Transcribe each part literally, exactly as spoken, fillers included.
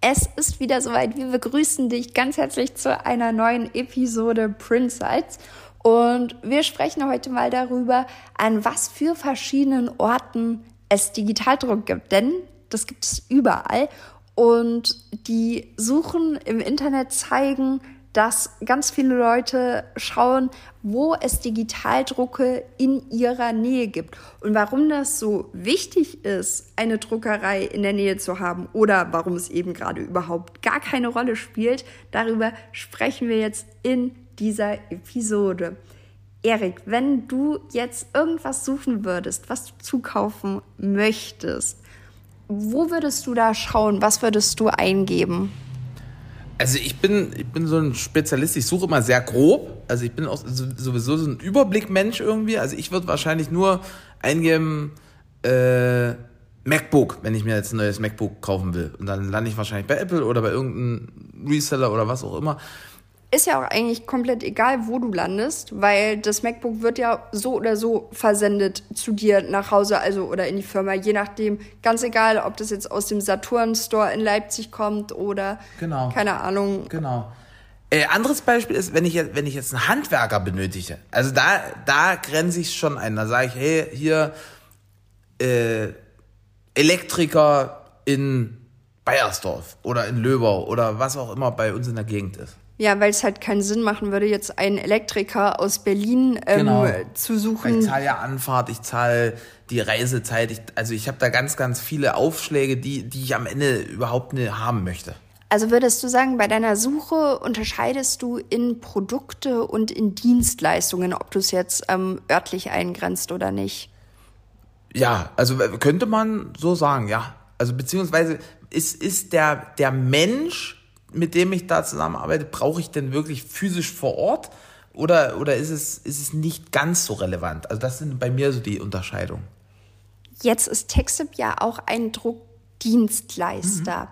Es ist wieder soweit. Wir begrüßen dich ganz herzlich zu einer neuen Episode Printsights. Und wir sprechen heute mal darüber, an was für verschiedenen Orten es Digitaldruck gibt. Denn das gibt es überall. Und die Suchen im Internet zeigen, dass ganz viele Leute schauen, wo es Digitaldrucke in ihrer Nähe gibt. Und warum das so wichtig ist, eine Druckerei in der Nähe zu haben oder warum es eben gerade überhaupt gar keine Rolle spielt, darüber sprechen wir jetzt in dieser Episode. Erik, wenn du jetzt irgendwas suchen würdest, was du zukaufen möchtest, wo würdest du da schauen? Was würdest du eingeben? Also ich bin, ich bin so ein Spezialist, ich suche immer sehr grob, also ich bin auch sowieso so ein Überblickmensch irgendwie, also ich würde wahrscheinlich nur eingeben äh, MacBook, wenn ich mir jetzt ein neues MacBook kaufen will, und dann lande ich wahrscheinlich bei Apple oder bei irgendeinem Reseller oder was auch immer. Ist ja auch eigentlich komplett egal, wo du landest, weil das MacBook wird ja so oder so versendet zu dir nach Hause, also oder in die Firma, je nachdem. Ganz egal, ob das jetzt aus dem Saturn-Store in Leipzig kommt oder, genau. keine Ahnung. Genau. Äh, anderes Beispiel ist, wenn ich jetzt, wenn ich jetzt einen Handwerker benötige. Also da, da grenze ich schon ein. Da sage ich, hey, hier äh, Elektriker in Baiersdorf oder in Löbau oder was auch immer bei uns in der Gegend ist. Ja, weil es halt keinen Sinn machen würde, jetzt einen Elektriker aus Berlin ähm, genau. zu suchen. Ich zahle ja Anfahrt, ich zahle die Reisezeit. Ich, also ich habe da ganz, ganz viele Aufschläge, die, die ich am Ende überhaupt nicht haben möchte. Also würdest du sagen, bei deiner Suche unterscheidest du in Produkte und in Dienstleistungen, ob du es jetzt ähm, örtlich eingrenzt oder nicht? Ja, also könnte man so sagen, ja. Also beziehungsweise ist, ist der, der Mensch, mit dem ich da zusammenarbeite, brauche ich denn wirklich physisch vor Ort oder, oder ist es, ist es nicht ganz so relevant? Also das sind bei mir so die Unterscheidungen. Jetzt ist Texip ja auch ein Druckdienstleister. Mhm.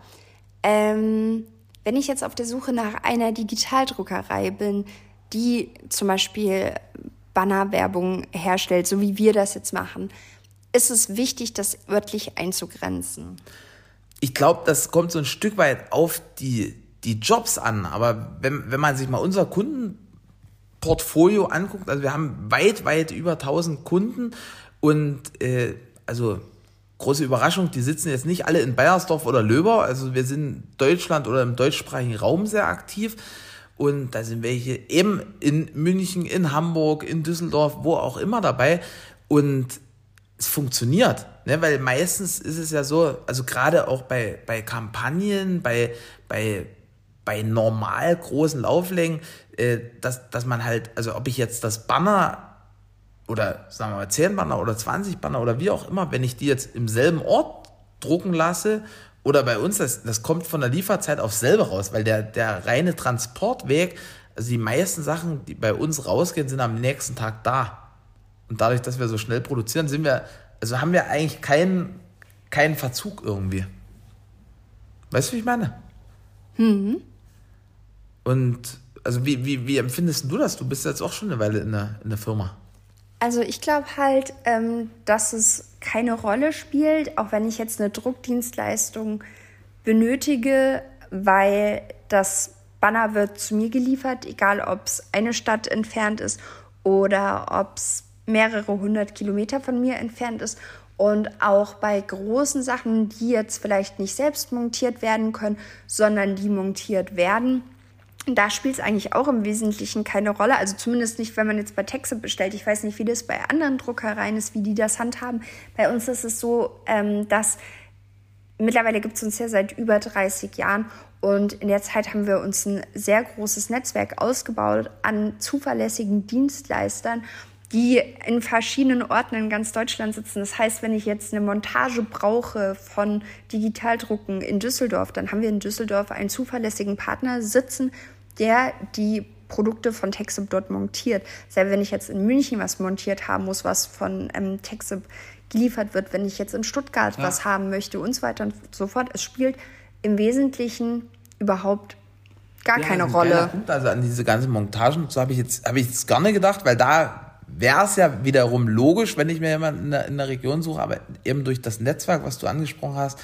Ähm, wenn ich jetzt auf der Suche nach einer Digitaldruckerei bin, die zum Beispiel Bannerwerbung herstellt, so wie wir das jetzt machen, ist es wichtig, das örtlich einzugrenzen. Ich glaube, das kommt so ein Stück weit auf die die Jobs an, aber wenn, wenn man sich mal unser Kundenportfolio anguckt, also wir haben weit, weit über tausend Kunden und äh, also große Überraschung, die sitzen jetzt nicht alle in Baiersdorf oder Löbau, also wir sind in Deutschland oder im deutschsprachigen Raum sehr aktiv und da sind welche eben in München, in Hamburg, in Düsseldorf, wo auch immer dabei und es funktioniert, ne? Weil meistens ist es ja so, also gerade auch bei, bei Kampagnen, bei, bei bei normal großen Lauflängen, äh, dass, dass man halt, also ob ich jetzt das Banner oder sagen wir mal zehn Banner oder zwanzig Banner oder wie auch immer, wenn ich die jetzt im selben Ort drucken lasse oder bei uns, das, das kommt von der Lieferzeit aufs selbe raus, weil der, der reine Transportweg, also die meisten Sachen, die bei uns rausgehen, sind am nächsten Tag da. Und dadurch, dass wir so schnell produzieren, sind wir, also haben wir eigentlich keinen, keinen Verzug irgendwie. Weißt du, wie ich meine? Mhm. Und also wie, wie, wie empfindest du das? Du bist jetzt auch schon eine Weile in der, in der Firma. Also ich glaube halt, ähm, dass es keine Rolle spielt, auch wenn ich jetzt eine Druckdienstleistung benötige, weil das Banner wird zu mir geliefert, egal ob es eine Stadt entfernt ist oder ob es mehrere hundert Kilometer von mir entfernt ist. Und auch bei großen Sachen, die jetzt vielleicht nicht selbst montiert werden können, sondern die montiert werden, da spielt es eigentlich auch im Wesentlichen keine Rolle. Also zumindest nicht, wenn man jetzt bei Texip bestellt. Ich weiß nicht, wie das bei anderen Druckereien ist, wie die das handhaben. Bei uns ist es so, ähm, dass mittlerweile gibt es uns ja seit über dreißig Jahren. Und in der Zeit haben wir uns ein sehr großes Netzwerk ausgebaut an zuverlässigen Dienstleistern, die in verschiedenen Orten in ganz Deutschland sitzen. Das heißt, wenn ich jetzt eine Montage brauche von Digitaldrucken in Düsseldorf, dann haben wir in Düsseldorf einen zuverlässigen Partner sitzen, der die Produkte von Texip dort montiert. Selbst wenn ich jetzt in München was montiert haben muss, was von ähm, Texip geliefert wird, wenn ich jetzt in Stuttgart ja. was haben möchte und so weiter und so fort. Es spielt im Wesentlichen überhaupt gar ja, keine Rolle. Punkt, also an diese ganzen Montagen, so habe ich jetzt habe ich jetzt gar nicht gedacht, weil da wäre es ja wiederum logisch, wenn ich mir jemanden in der, in der Region suche, aber eben durch das Netzwerk, was du angesprochen hast,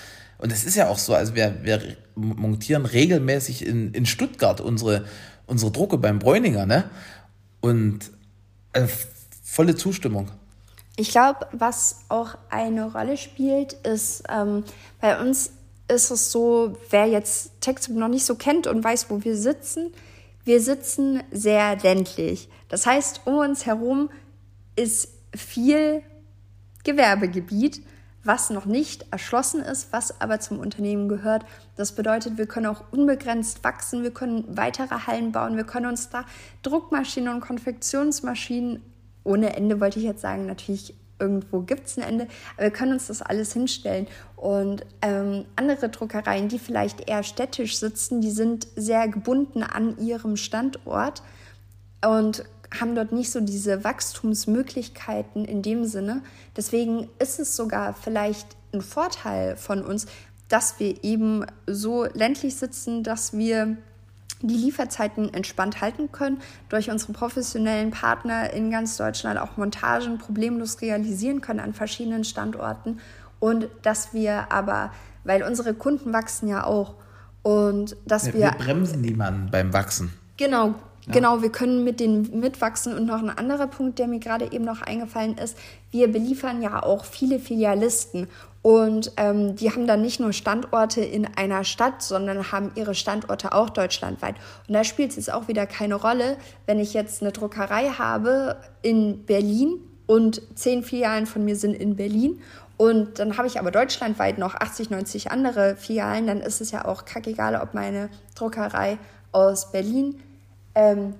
Und es ist ja auch so, also wir, wir montieren regelmäßig in, in Stuttgart unsere, unsere Drucke beim Bräuninger, ne? Und also volle Zustimmung. Ich glaube, was auch eine Rolle spielt, ist, ähm, bei uns ist es so, wer jetzt TechSoup noch nicht so kennt und weiß, wo wir sitzen, wir sitzen sehr ländlich. Das heißt, um uns herum ist viel Gewerbegebiet, was noch nicht erschlossen ist, was aber zum Unternehmen gehört. Das bedeutet, wir können auch unbegrenzt wachsen, wir können weitere Hallen bauen, wir können uns da Druckmaschinen und Konfektionsmaschinen, ohne Ende wollte ich jetzt sagen, natürlich irgendwo gibt es ein Ende, aber wir können uns das alles hinstellen. Und ähm, andere Druckereien, die vielleicht eher städtisch sitzen, die sind sehr gebunden an ihrem Standort und haben dort nicht so diese Wachstumsmöglichkeiten in dem Sinne. Deswegen ist es sogar vielleicht ein Vorteil von uns, dass wir eben so ländlich sitzen, dass wir die Lieferzeiten entspannt halten können, durch unsere professionellen Partner in ganz Deutschland auch Montagen problemlos realisieren können an verschiedenen Standorten und dass wir aber, weil unsere Kunden wachsen ja auch und dass ja, wir... Wir bremsen niemanden beim Wachsen. Genau, ja. genau, wir können mit denen mitwachsen und noch ein anderer Punkt, der mir gerade eben noch eingefallen ist, wir beliefern ja auch viele Filialisten. Und ähm, die haben dann nicht nur Standorte in einer Stadt, sondern haben ihre Standorte auch deutschlandweit. Und da spielt es jetzt auch wieder keine Rolle, wenn ich jetzt eine Druckerei habe in Berlin und zehn Filialen von mir sind in Berlin und dann habe ich aber deutschlandweit noch achtzig, neunzig andere Filialen, dann ist es ja auch kackegal, ob meine Druckerei aus Berlin ähm,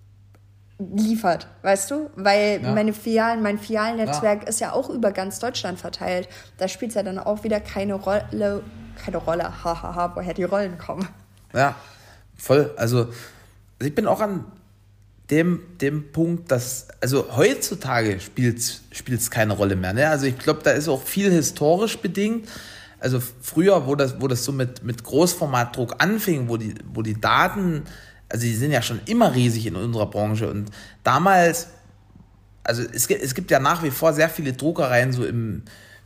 liefert, weißt du? Weil ja. meine Filialen, mein Filialnetzwerk ja. ist ja auch über ganz Deutschland verteilt. Da spielt es ja dann auch wieder keine Rolle, keine Rolle, hahaha, woher die Rollen kommen. Ja, voll. Also ich bin auch an dem, dem Punkt, dass, also heutzutage spielt es keine Rolle mehr. Ne? Also ich glaube, da ist auch viel historisch bedingt. Also früher, wo das, wo das so mit, mit Großformatdruck anfing, wo die, wo die Daten, also die sind ja schon immer riesig in unserer Branche und damals, also es gibt, es gibt ja nach wie vor sehr viele Druckereien so im,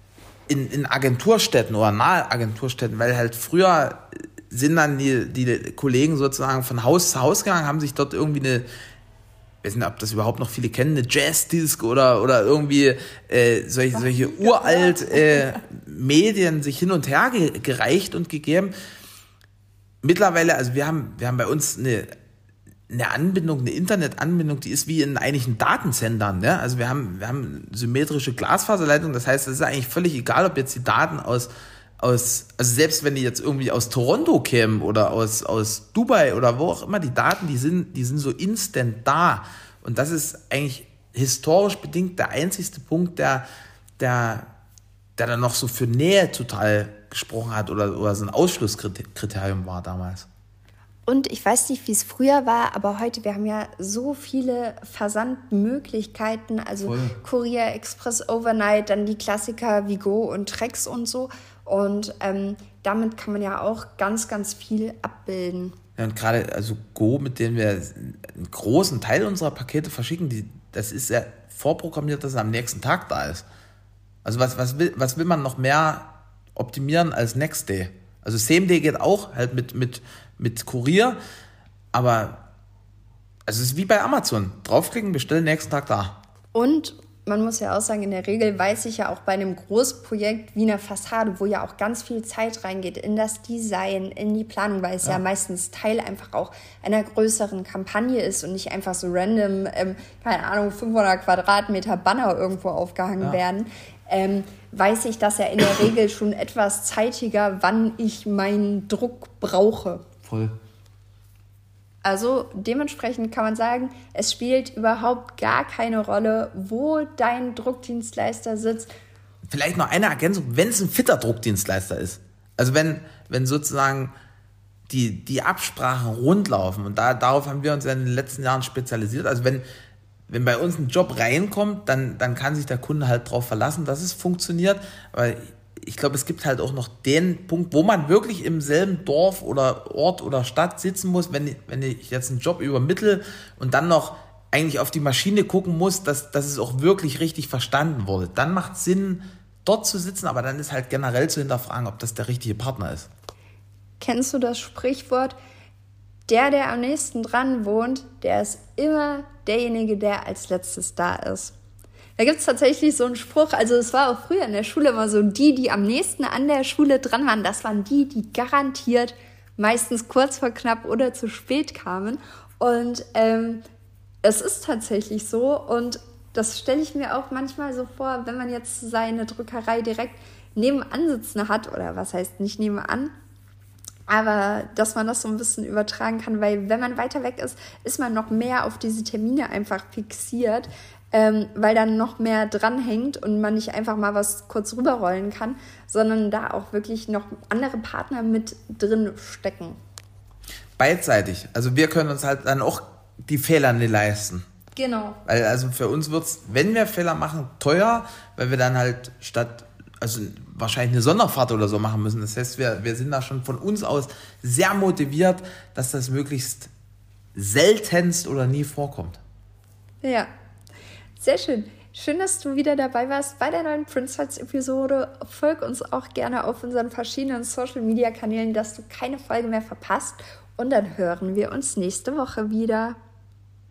in, in Agenturstädten oder nahe Agenturstädten, weil halt früher sind dann die, die Kollegen sozusagen von Haus zu Haus gegangen, haben sich dort irgendwie eine, ich weiß nicht, ob das überhaupt noch viele kennen, eine Jazzdisc oder, oder irgendwie äh, solche, solche uralt äh, Medien sich hin und her ge- gereicht und gegeben. Mittlerweile, also wir haben, wir haben bei uns eine, eine Anbindung, eine Internetanbindung, die ist wie in einigen Datenzentren. Ne? Also wir haben, wir haben symmetrische Glasfaserleitungen, das heißt, es ist eigentlich völlig egal, ob jetzt die Daten aus, aus, also selbst wenn die jetzt irgendwie aus Toronto kämen oder aus, aus Dubai oder wo auch immer, die Daten, die sind, die sind so instant da. Und das ist eigentlich historisch bedingt der einzigste Punkt, der, der, der dann noch so für Nähe total gesprochen hat oder, oder so ein Ausschlusskriterium war damals. Und ich weiß nicht, wie es früher war, aber heute, wir haben ja so viele Versandmöglichkeiten, also Voll. Kurier, Express, Overnight, dann die Klassiker wie Go und Trex und so. Und ähm, damit kann man ja auch ganz, ganz viel abbilden. Ja, und gerade also Go, mit denen wir einen großen Teil unserer Pakete verschicken, die, das ist ja vorprogrammiert, dass es am nächsten Tag da ist. Also was, was, will, was will man noch mehr optimieren als Next Day? Also Same Day geht auch, halt mit, mit, mit Kurier, aber also es ist wie bei Amazon. Draufklicken, bestellen, nächsten Tag da. Und man muss ja auch sagen, in der Regel weiß ich ja auch bei einem Großprojekt wie einer Fassade, wo ja auch ganz viel Zeit reingeht in das Design, in die Planung, weil es ja, ja meistens Teil einfach auch einer größeren Kampagne ist und nicht einfach so random, ähm, keine Ahnung, fünfhundert Quadratmeter Banner irgendwo aufgehangen ja. werden. Ähm, weiß ich das ja in der Regel schon etwas zeitiger, wann ich meinen Druck brauche. Voll. Also dementsprechend kann man sagen, es spielt überhaupt gar keine Rolle, wo dein Druckdienstleister sitzt. Vielleicht noch eine Ergänzung, wenn es ein fitter Druckdienstleister ist. Also wenn, wenn sozusagen die, die Absprachen rundlaufen und da, darauf haben wir uns in den letzten Jahren spezialisiert. Also wenn Wenn bei uns ein Job reinkommt, dann, dann kann sich der Kunde halt darauf verlassen, dass es funktioniert. Aber ich glaube, es gibt halt auch noch den Punkt, wo man wirklich im selben Dorf oder Ort oder Stadt sitzen muss, wenn, wenn ich jetzt einen Job übermittle und dann noch eigentlich auf die Maschine gucken muss, dass, dass es auch wirklich richtig verstanden wurde. Dann macht es Sinn, dort zu sitzen, aber dann ist halt generell zu hinterfragen, ob das der richtige Partner ist. Kennst du das Sprichwort, der, der am nächsten dran wohnt, der ist immer derjenige, der als letztes da ist? Da gibt es tatsächlich so einen Spruch, also es war auch früher in der Schule immer so, die, die am nächsten an der Schule dran waren, das waren die, die garantiert meistens kurz vor knapp oder zu spät kamen. Und ähm, es ist tatsächlich so und das stelle ich mir auch manchmal so vor, wenn man jetzt seine Druckerei direkt nebenan sitzen hat, oder was heißt nicht nebenan, aber dass man das so ein bisschen übertragen kann, weil wenn man weiter weg ist, ist man noch mehr auf diese Termine einfach fixiert, ähm, weil dann noch mehr dranhängt und man nicht einfach mal was kurz rüberrollen kann, sondern da auch wirklich noch andere Partner mit drin stecken. Beidseitig. Also wir können uns halt dann auch die Fehler nicht leisten. Genau. Weil also für uns wird es, wenn wir Fehler machen, teuer, weil wir dann halt statt, also wahrscheinlich eine Sonderfahrt oder so machen müssen. Das heißt, wir, wir sind da schon von uns aus sehr motiviert, dass das möglichst seltenst oder nie vorkommt. Ja, sehr schön. Schön, dass du wieder dabei warst bei der neuen Prince-Episode. Folg uns auch gerne auf unseren verschiedenen Social-Media-Kanälen, dass du keine Folge mehr verpasst. Und dann hören wir uns nächste Woche wieder.